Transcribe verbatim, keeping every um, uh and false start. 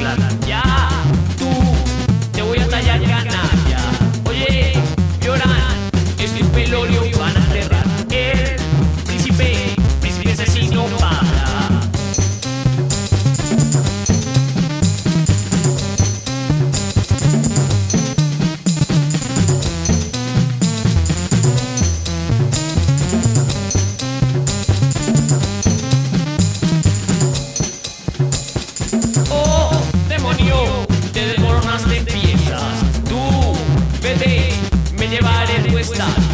enterrar. Ya, tú, te voy a tallar canalla. Oye, lloran, es que un velorio van a enterrar. El príncipe, príncipe asesino para. Te desmoronaste en piezas. Tú, vete, me llevaré tu estatua.